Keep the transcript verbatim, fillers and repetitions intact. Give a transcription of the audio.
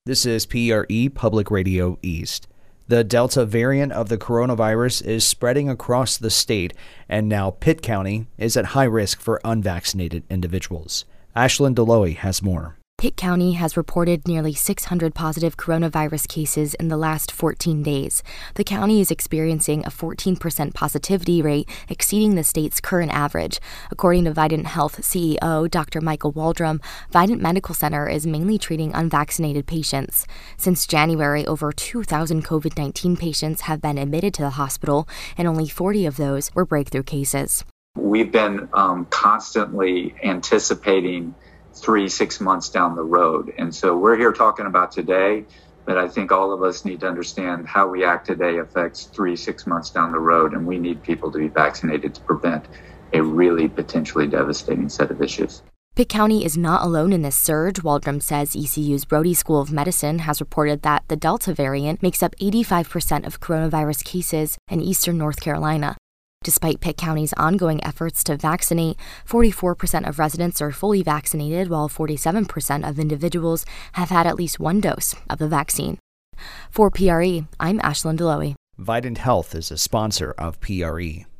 This is P R E Public Radio East. The Delta variant of the coronavirus is spreading across the state, and now Pitt County is at high risk for unvaccinated individuals. Ashlyn Deloy has more. Pitt County has reported nearly six hundred positive coronavirus cases in the last fourteen days. The county is experiencing a fourteen percent positivity rate, exceeding the state's current average. According to Vidant Health C E O Doctor Michael Waldrum, Vidant Medical Center is mainly treating unvaccinated patients. Since January, over two thousand COVID nineteen patients have been admitted to the hospital, and only forty of those were breakthrough cases. We've been um, constantly anticipating three, six months down the road. And so we're here talking about today, but I think all of us need to understand how we act today affects three, six months down the road, and we need people to be vaccinated to prevent a really potentially devastating set of issues. Pitt County is not alone in this surge. Waldrum says E C U's Brody School of Medicine has reported that the Delta variant makes up eighty-five percent of coronavirus cases in eastern North Carolina. Despite Pitt County's ongoing efforts to vaccinate, forty-four percent of residents are fully vaccinated, while forty-seven percent of individuals have had at least one dose of the vaccine. For P R E, I'm Ashlyn Deloy. Vidant Health is a sponsor of P R E.